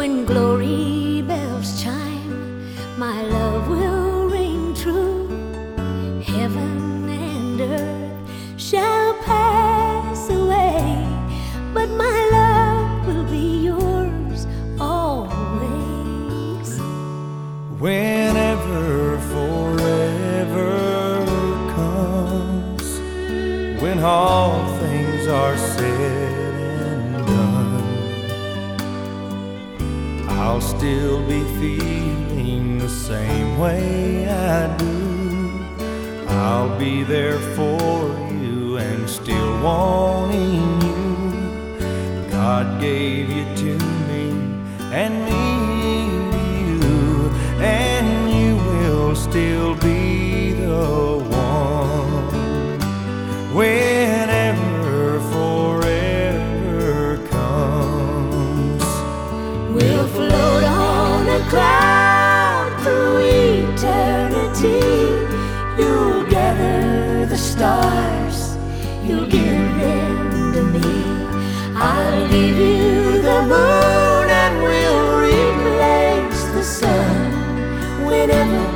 When glory bells chime, my love will ring true. Heaven and earth shall pass away, but my love will be yours always. Whenever forever comes, when all things are said and done, I'll still be feeling the same way I do. I'll be there for you and still wanting you. God gave you to me and me to you, and you will still be the one. Whenever forever comes, we'll float on a cloud through eternity. You'll gather the stars, you'll give them to me. I'll give you the moon and we'll replace the sun. Whenever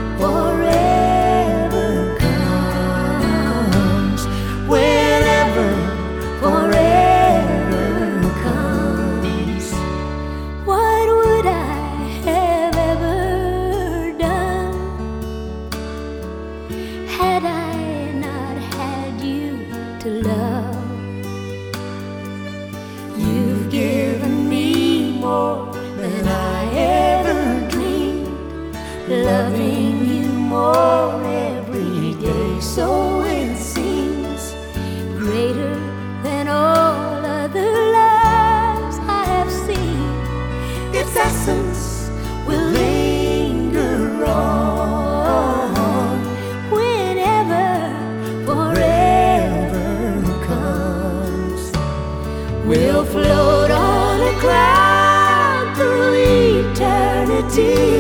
forever comes, whenever forever comes. What would I have ever done had I not had you to love? You've given me more than I ever dreamed, loving you more every day, so it seems, greater than all other loves I have seen. Its essence will linger on whenever forever comes. We'll float on a cloud through eternity.